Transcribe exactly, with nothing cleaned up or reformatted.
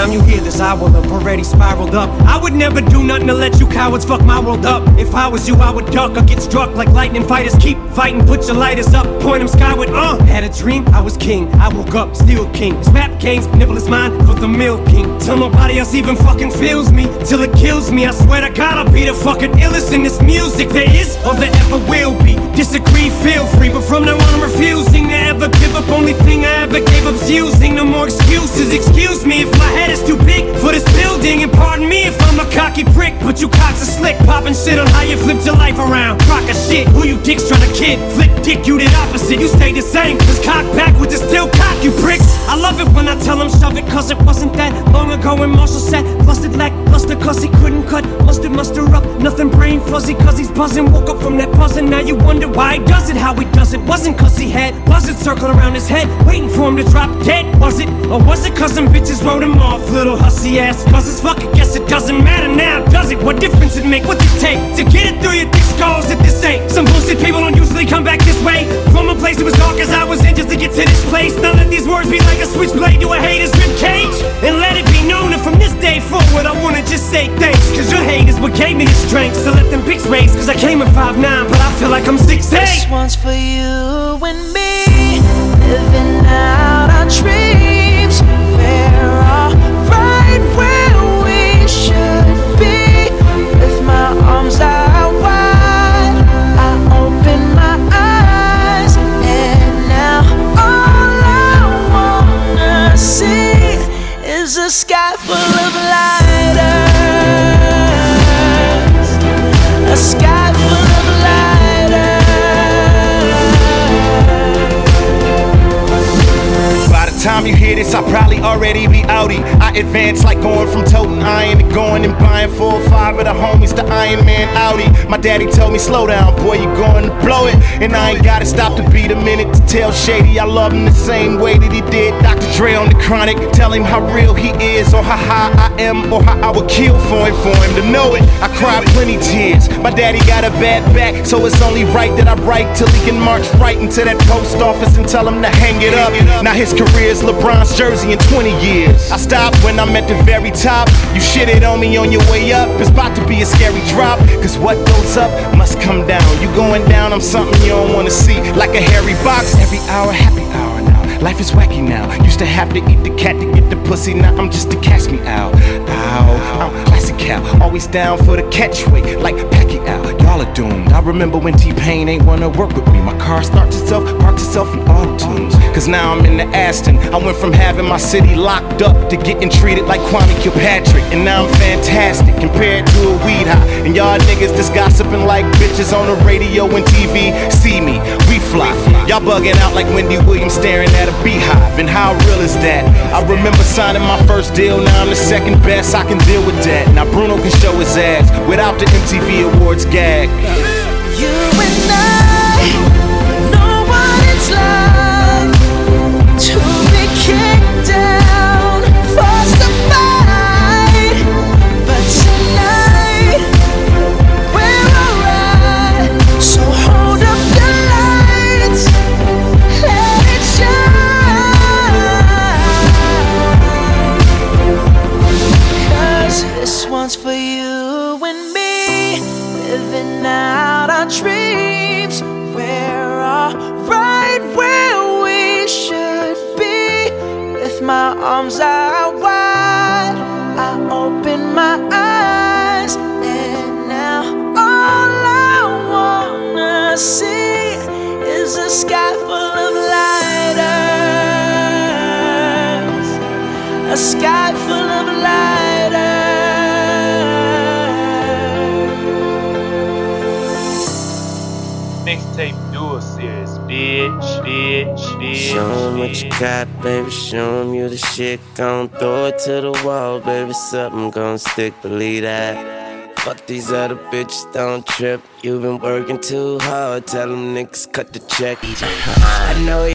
time you hear this, I will have already spiraled up. I would never do nothing to let you cowards fuck my world up. If I was you, I would duck or get struck like lightning. Fighters keep fighting, put your lighters up, point them skyward. Uh, had a dream, I was king. I woke up, still king. This rap game's nibble is mine for the milking. Till nobody else even fucking feels me, till it kills me. I swear to God, I'll be the fucking illest in this music there is or there ever will be. Disagree, feel free, but from now on I'm refusing to ever give up. Only thing I ever gave up's using. No more excuses. Excuse me if my head is too big for this building, and pardon me if I'm a cocky prick, but you cocks are slick, popping shit on how you flipped your life around. Crock of shit, who you dicks trying to kid? Flip dick, you did opposite. You stay the same, cause cock backwards is still cock, you pricks. I love it when I tell them shove it, cause it wasn't that long ago when Marshall said busted lackluster cause he couldn't cut mustard muster up. Nothing brain fuzzy cause he's buzzing. Woke up from that buzzing, now you wonder why he does it. How he does it wasn't cause he had buzzards circling around his head waiting for him to drop dead. Was it? Or was it cause some bitches wrote him off? Little hussy ass buzzers. Fuck it, guess it doesn't matter now, does it? What difference it make? What's it take to get it through your thick skulls at this ain't? Some bullshit people don't usually come back this way. From a place that was dark as I was in just to get to this place. Now let these words be like a switchblade to a hater's ribcage, and let it be known that from this day forward I wanna just say thanks, cause your hate is what gave me the strength. So let them pics raise, cause I came at five nine, but I feel like I'm six eight. This one's for you and me, living out our dreams. We're all right where we should be. With my arms out wide, I open my eyes, and now all I wanna see is a sky full of lighters. A sky full of lighters. By the time you hear this, I'll probably already be outie. I advance like going from toting iron to going and buying four or five of the homies to Iron Man Audi. My daddy told me, slow down, boy, you going to blow it. And I ain't gotta stop to beat a minute to tell Shady I love him the same way that he did Doctor Dre on the Chronic. Tell him how real he is, or how high I am, or how I would kill for him, for him to know it. I cried plenty tears. My daddy got a bad back, so it's only right that I write till he can march right into that post office and tell him to hang it up. Now his career's LeBron's jersey in twenty years. I stopped when I'm at the very top. You shitted on me on your way up, it's about to be a scary drop. Cause what goes up must come down. You going down, I'm something you don't wanna see, like a hairy box. Every hour, happy hour now. Life is wacky now. Used to have to eat the cat to get the pussy, now I'm just to catch me out. Ow, I'm classic Cal, always down for the catchweight, like Pacquiao. Y'all are doomed. I remember when T-Pain ain't wanna work with me. My car starts itself, parks itself in auto-tunes. Cause now I'm in the Aston. I went from having my city locked up to getting treated like Kwame Kilpatrick. And now I'm fantastic compared to a weed high. And y'all niggas just gossiping like bitches on the radio and T V. See me, we fly. Y'all bugging out like Wendy Williams staring at a beehive. And how real is that? I remember signing my first deal, now I'm the second best, I can deal with that. Now Bruno can show his ass without the M T V Awards gag. You and I know what it's like to be kicked down, forced to fight. But tonight we're alright, so hold up the lights, let it shine. Cause this one's for you and me, living out our dreams. We're all right where we should be. With my arms out wide, I open my eyes, and now all I wanna see is a sky full of lighters. A sky full of lighters. Mixtape Duel Series, bitch, bitch, bitch. Show 'em what you got, baby. Show 'em you the shit. Gon' throw it to the wall, baby. Something gon' stick, believe that. Fuck these other bitches, don't trip. You been working too hard. Tell them niggas cut the check. I know